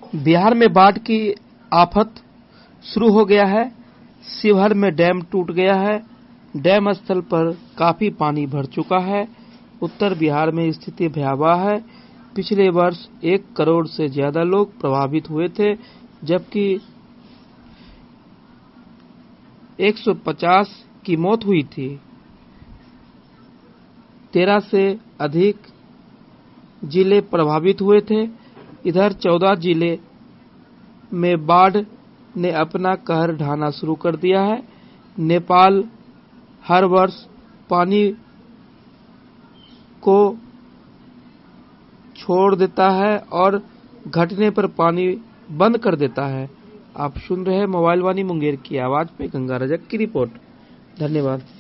बिहार में बाढ़ की आफत शुरू हो गया है। शिवहर में डैम टूट गया है। डैम स्थल पर काफी पानी भर चुका है। उत्तर बिहार में स्थिति भयावह है। पिछले वर्ष 1 करोड़ से ज्यादा लोग प्रभावित हुए थे, जबकि 150 की मौत हुई थी। 13 से अधिक जिले प्रभावित हुए थे। इधर 14 जिले में बाढ़ ने अपना कहर ढाना शुरू कर दिया है। नेपाल हर वर्ष पानी को छोड़ देता है और घटने पर पानी बंद कर देता है। आप सुन रहे हैं मोबाइल वाणी मुंगेर की आवाज पे गंगा रजक की रिपोर्ट। धन्यवाद।